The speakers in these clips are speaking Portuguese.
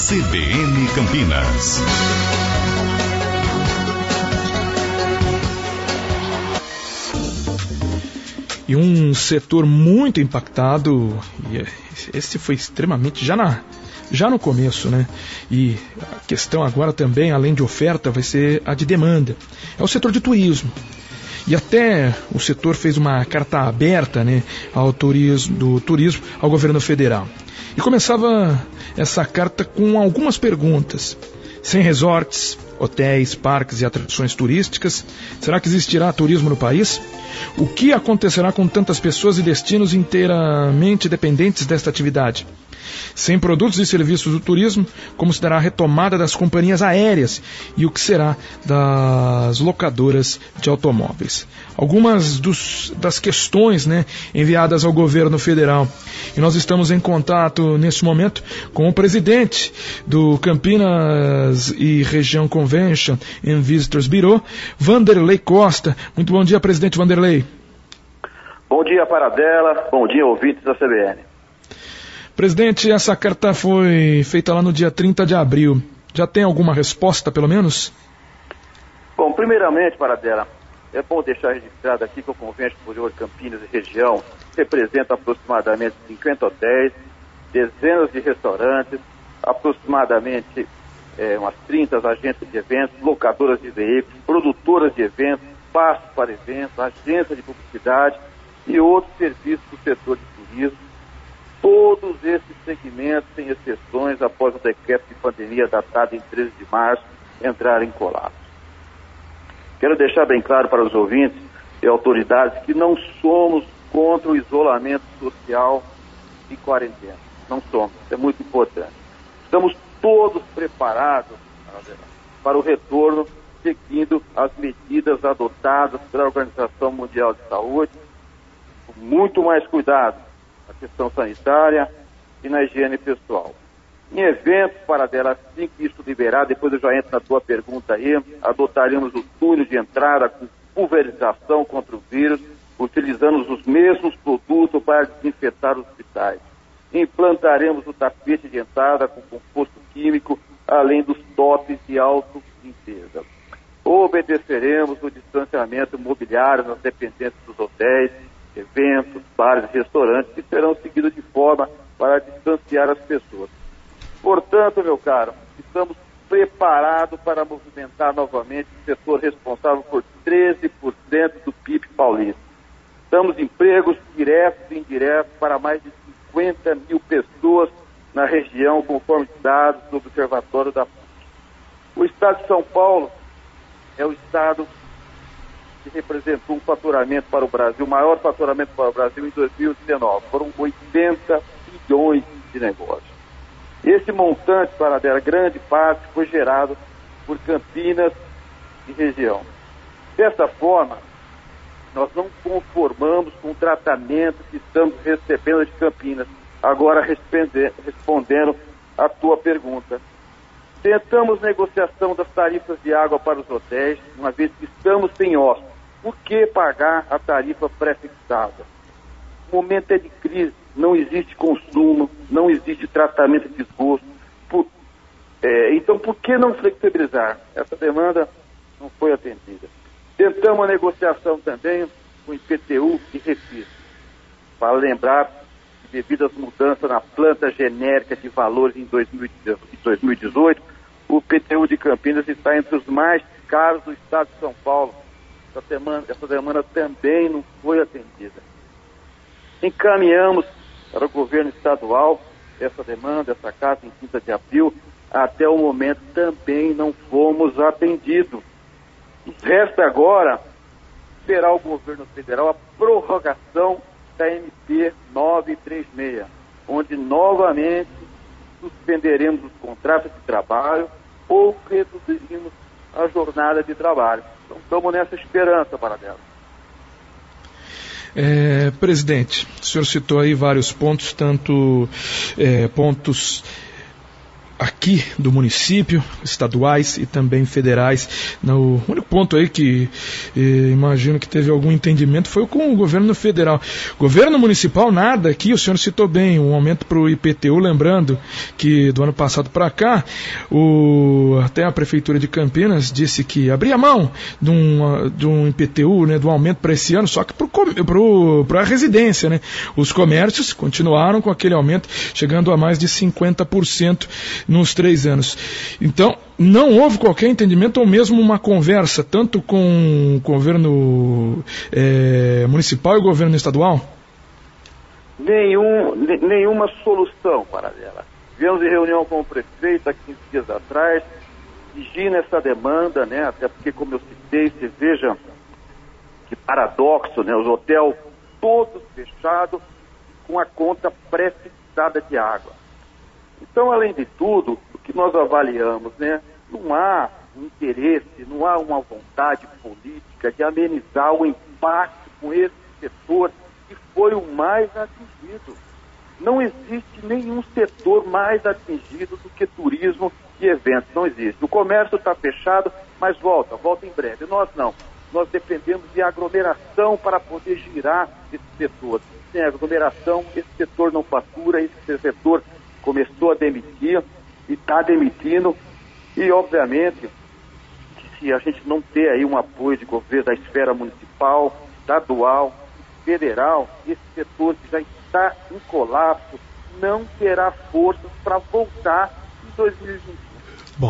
CBN Campinas. E um setor muito impactado, e esse foi extremamente já no começo, né? E a questão agora também, além de oferta, vai ser a de demanda. É o setor de turismo. E até o setor fez uma carta aberta, né, do turismo ao governo federal. E começava essa carta com algumas perguntas. Sem resorts, hotéis, parques e atrações turísticas, será que existirá turismo no país? O que acontecerá com tantas pessoas e destinos inteiramente dependentes desta atividade? Sem produtos e serviços do turismo, como será a retomada das companhias aéreas e o que será das locadoras de automóveis? Algumas das questões, né, enviadas ao governo federal. E nós estamos em contato neste momento com o presidente do Campinas e Região Convention and Visitors Bureau, Vanderlei Costa. Muito bom dia, presidente Vanderlei. Bom dia, Paradela. Bom dia, ouvintes da CBN. Presidente, essa carta foi feita lá no dia 30 de abril. Já tem alguma resposta, pelo menos? Bom, primeiramente, Paradela, é bom deixar registrado aqui que o Convênio Superior Campinas e Região representa aproximadamente 50 hotéis, dezenas de restaurantes, aproximadamente umas 30 agências de eventos, locadoras de veículos, produtoras de eventos, espaços para eventos, agências de publicidade e outros serviços do setor de turismo. Todos esses segmentos, sem exceções, após o decreto de pandemia datado em 13 de março, entraram em colapso. Quero deixar bem claro para os ouvintes e autoridades que não somos contra o isolamento social e quarentena. Não somos, isso é muito importante. Estamos todos preparados para o retorno, seguindo as medidas adotadas pela Organização Mundial de Saúde, com muito mais cuidado na questão sanitária e na higiene pessoal. Em eventos, Paradela, assim que isso liberar, depois eu já entro na tua pergunta aí, adotaremos o túnel de entrada com pulverização contra o vírus, utilizando os mesmos produtos para desinfetar os hospitais. Implantaremos o tapete de entrada com composto químico, além dos topes de auto-limpeza. Obedeceremos o distanciamento imobiliário nas dependências dos hotéis, eventos, bares e restaurantes que serão seguidos de forma para distanciar as pessoas. Portanto, meu caro, estamos preparados para movimentar novamente o setor responsável por 13% do PIB paulista. Damos empregos diretos e indiretos para mais de 50 mil pessoas na região, conforme dados do Observatório da PUC. O estado de São Paulo é o estado que representou um faturamento para o Brasil, o maior faturamento para o Brasil em 2019. Foram 80 bilhões de negócios. Esse montante, para a grande parte, foi gerado por Campinas e região. Dessa forma, nós não conformamos com o tratamento que estamos recebendo de Campinas. Agora, respondendo à tua pergunta. Tentamos negociação das tarifas de água para os hotéis, uma vez que estamos sem hóspedes. Por que pagar a tarifa pré-fixada? O momento é de crise, não existe consumo, não existe tratamento de esgoto. Então, por que não flexibilizar? Essa demanda não foi atendida. Tentamos a negociação também com o IPTU e Refis. Para lembrar que, devido às mudanças na planta genérica de valores em 2018, o IPTU de Campinas está entre os mais caros do estado de São Paulo. Essa demanda também não foi atendida. Encaminhamos para o governo estadual essa demanda, essa carta em 5 de abril. Até o momento também não fomos atendidos. Resta agora esperar o governo federal a prorrogação da MP 936, onde novamente suspenderemos os contratos de trabalho ou reduziremos a jornada de trabalho. Então estamos nessa esperança, Paradela. Presidente, o senhor citou aí vários pontos, tanto pontos aqui do município, estaduais e também federais. O único ponto aí que imagino que teve algum entendimento foi com o governo federal. Governo municipal, nada aqui, o senhor citou bem, um aumento para o IPTU, lembrando que do ano passado para cá, até a Prefeitura de Campinas disse que abria mão de um IPTU, né, de um aumento para esse ano, só que para a residência, né? Os comércios continuaram com aquele aumento, chegando a mais de 50% nos 3 anos. Então, não houve qualquer entendimento ou mesmo uma conversa, tanto com o governo municipal e o governo estadual? Nenhuma solução paralela. Tivemos em reunião com o prefeito há 15 dias atrás, exigindo essa demanda, né? Até porque, como eu citei, você veja que paradoxo, né? Os hotéis todos fechados com a conta pré-fixada de água. Então, além de tudo, o que nós avaliamos, né? Não há um interesse, não há uma vontade política de amenizar o impacto com esse setor que foi o mais atingido. Não existe nenhum setor mais atingido do que turismo e eventos, não existe. O comércio está fechado, mas volta em breve. Nós não. Nós dependemos de aglomeração para poder girar esse setor. Sem aglomeração, esse setor não fatura, esse setor começou a demitir e está demitindo. E, obviamente, que se a gente não ter aí um apoio de governo da esfera municipal, estadual, federal, esse setor que já está em colapso não terá forças para voltar em 2021. Bom,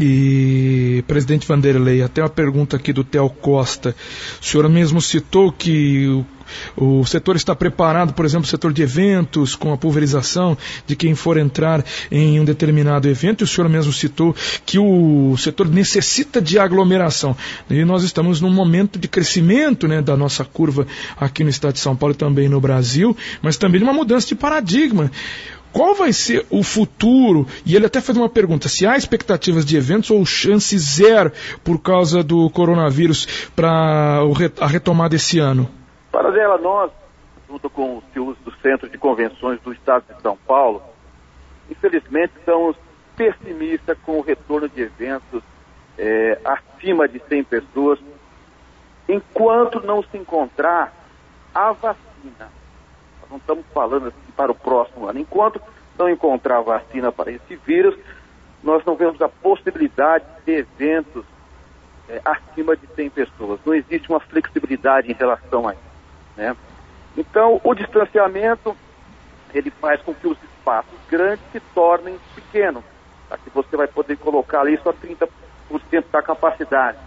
e presidente Vanderlei, até uma pergunta aqui do Theo Costa. O senhor mesmo citou que o setor está preparado, por exemplo, o setor de eventos, com a pulverização de quem for entrar em um determinado evento, e o senhor mesmo citou que o setor necessita de aglomeração. E nós estamos num momento de crescimento, né, da nossa curva aqui no estado de São Paulo e também no Brasil, mas também de uma mudança de paradigma. Qual vai ser o futuro? E ele até fez uma pergunta, se há expectativas de eventos ou chance zero por causa do coronavírus para a retomada esse ano? Para dela, nós, junto com os CIUs do Centro de Convenções do Estado de São Paulo, infelizmente estamos pessimistas com o retorno de eventos acima de 100 pessoas, enquanto não se encontrar a vacina. Nós não estamos falando assim para o próximo ano. Enquanto não encontrar vacina para esse vírus, nós não vemos a possibilidade de eventos acima de 100 pessoas. Não existe uma flexibilidade em relação a isso, né? Então, o distanciamento, ele faz com que os espaços grandes se tornem pequenos. Aqui você vai poder colocar ali só 30% da capacidade.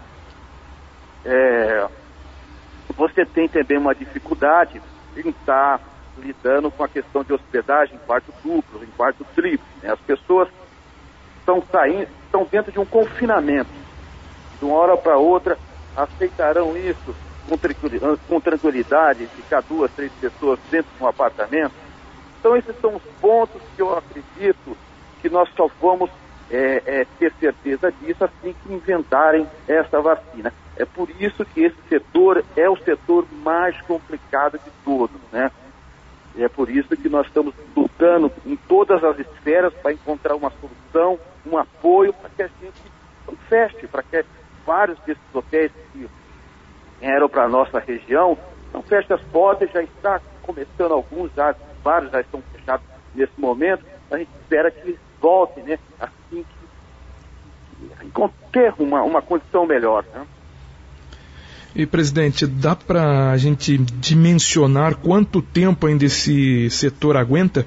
Você tem também uma dificuldade em estar lidando com a questão de hospedagem em quarto duplo, em quarto triplo, né? As pessoas estão dentro de um confinamento. De uma hora para outra, aceitarão isso com tranquilidade, ficar 2, 3 pessoas dentro de um apartamento. Então, esses são os pontos que eu acredito que nós só vamos ter certeza disso assim que inventarem essa vacina. É por isso que esse setor é o setor mais complicado de todos, né? E é por isso que nós estamos lutando em todas as esferas para encontrar uma solução, um apoio para que a gente não feche, para que vários desses hotéis que eram para a nossa região não fechem as portas. Já está começando alguns, vários já estão fechados nesse momento. A gente espera que eles voltem, né, assim que ter uma condição melhor, né? E, presidente, dá para a gente dimensionar quanto tempo ainda esse setor aguenta?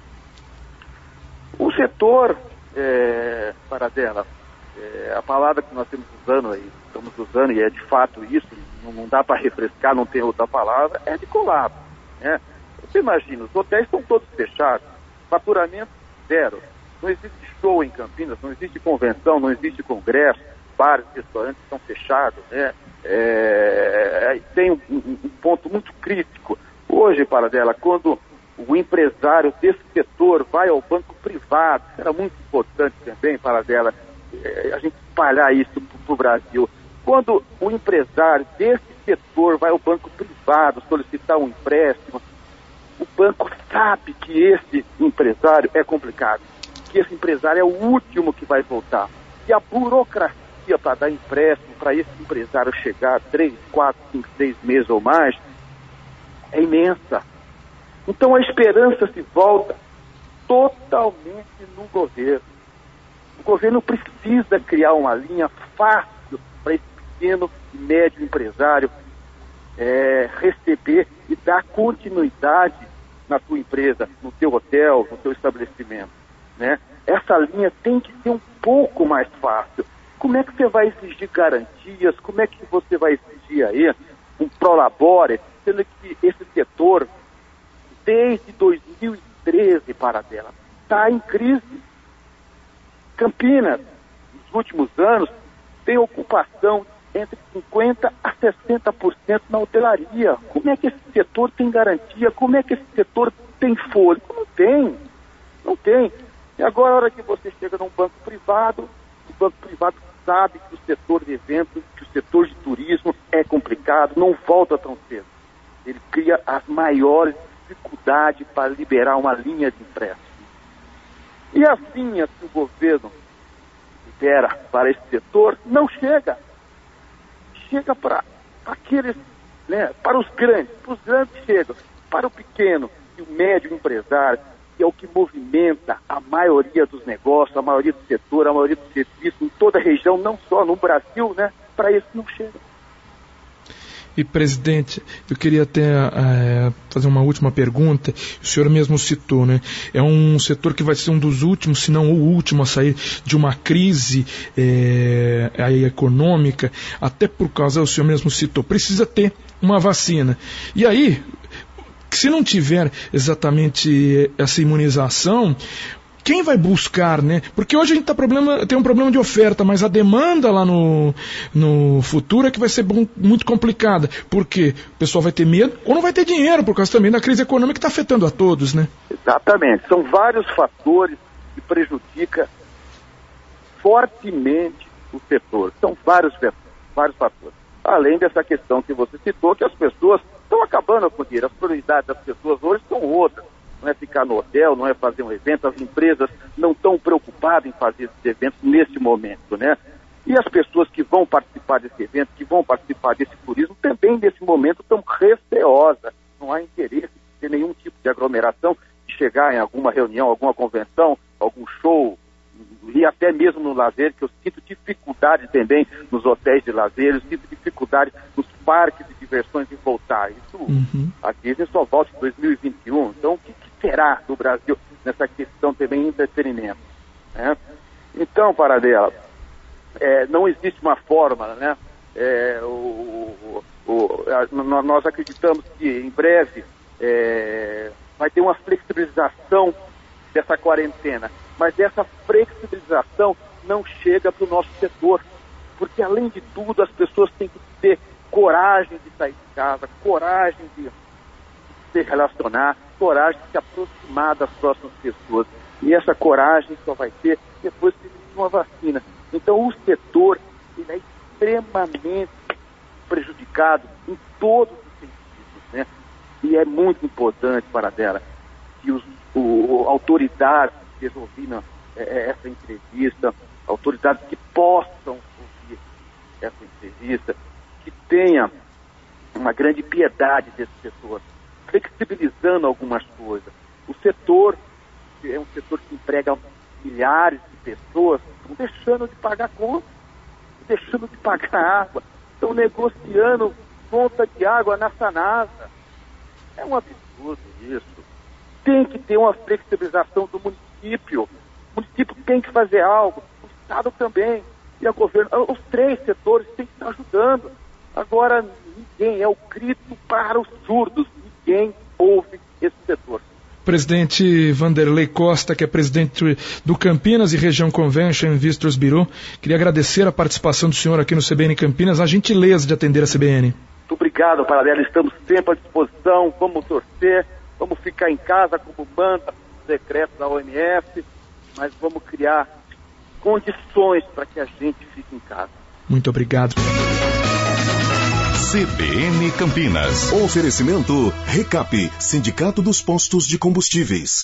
O setor, Paradela, a palavra que nós estamos usando, e é de fato isso, não dá para refrescar, não tem outra palavra, é de colapso, né? Você imagina, os hotéis estão todos fechados, faturamento zero, não existe show em Campinas, não existe convenção, não existe congresso, bares, restaurantes estão fechados, né? Tem um ponto muito crítico. Hoje, Paradela, quando o empresário desse setor vai ao banco privado, era muito importante também, Paradela, a gente espalhar isso para o Brasil. Quando o empresário desse setor vai ao banco privado solicitar um empréstimo, o banco sabe que esse empresário é complicado. porque esse empresário é o último que vai voltar. E a burocracia para dar empréstimo, para esse empresário chegar 3, 4, 5, 6 meses ou mais, é imensa. Então a esperança se volta totalmente no governo. O governo precisa criar uma linha fácil para esse pequeno e médio empresário receber e dar continuidade na tua empresa, no teu hotel, no teu estabelecimento, né? Essa linha tem que ser um pouco mais fácil. Como é que você vai exigir garantias? Como é que você vai exigir aí um prolabore, sendo que esse setor, desde 2013 para dela, está em crise? Campinas, nos últimos anos, tem ocupação entre 50% a 60% na hotelaria. Como é que esse setor tem garantia? Como é que esse setor tem fôlego? Não tem. Não tem. E agora, a hora que você chega num banco privado, o banco privado sabe que o setor de eventos, que o setor de turismo é complicado, não volta tão cedo. Ele cria as maiores dificuldades para liberar uma linha de empréstimo. E assim o governo libera para esse setor, não chega. Chega para aqueles, né, para os grandes chegam, para o pequeno e o médio empresário, que é o que movimenta a maioria dos negócios, a maioria do setor, a maioria do serviço, em toda a região, não só no Brasil, né, para isso não chega. E, presidente, eu queria até fazer uma última pergunta. O senhor mesmo citou, né? É um setor que vai ser um dos últimos, se não o último, a sair de uma crise econômica, até por causa, o senhor mesmo citou, precisa ter uma vacina. E aí, se não tiver exatamente essa imunização, quem vai buscar, né? Porque hoje a gente tem um problema de oferta, mas a demanda lá no futuro é que vai ser muito complicada. Porque o pessoal vai ter medo ou não vai ter dinheiro, por causa também da crise econômica que está afetando a todos, né? Exatamente. São vários fatores que prejudicam fortemente o setor. São vários fatores. Além dessa questão que você citou, que as pessoas estão acabando com o dinheiro. As prioridades das pessoas hoje são outras. Não é ficar no hotel, não é fazer um evento. As empresas não estão preocupadas em fazer esses eventos neste momento, né? E as pessoas que vão participar desse evento, que vão participar desse turismo, também nesse momento estão receosas. Não há interesse de ter nenhum tipo de aglomeração, de chegar em alguma reunião, alguma convenção, algum show, e até mesmo no lazer, que eu sinto dificuldade também nos hotéis de lazer, eu sinto dificuldade nos parques de diversões em voltar. Isso, a Disney só volta em 2021. Então, o que será do Brasil nessa questão também de entretenimento, né? Então, Paradela, não existe uma fórmula, né? Nós acreditamos que em breve vai ter uma flexibilização dessa quarentena, mas essa flexibilização não chega para o nosso setor, porque além de tudo as pessoas têm que ter coragem de sair de casa, coragem de se relacionar, coragem de se aproximar das próximas pessoas. E essa coragem só vai ter depois que existe uma vacina. Então o setor ele é extremamente prejudicado em todos os sentidos, né? E é muito importante, Paradela, que autoridades que estejam ouvindo essa entrevista, autoridades que possam ouvir essa entrevista, que tenha uma grande piedade desse setor, flexibilizando algumas coisas. O setor é um setor que emprega milhares de pessoas, estão deixando de pagar conta, deixando de pagar água, estão negociando conta de água na Sanasa. É um absurdo isso. Tem que ter uma flexibilização do município. O município tem que fazer algo, o Estado também, e o governo. Os três setores têm que estar ajudando. Agora, ninguém, é o grito para os surdos, ninguém ouve esse setor. Presidente Vanderlei Costa, que é presidente do Campinas e Região Convention Investors Bureau, queria agradecer a participação do senhor aqui no CBN Campinas, a gentileza de atender a CBN. Muito obrigado, Paradela, estamos sempre à disposição, vamos torcer, vamos ficar em casa como manda o decreto da OMS, mas vamos criar condições para que a gente fique em casa. Muito obrigado. CBN Campinas. Oferecimento Recap, Sindicato dos Postos de Combustíveis.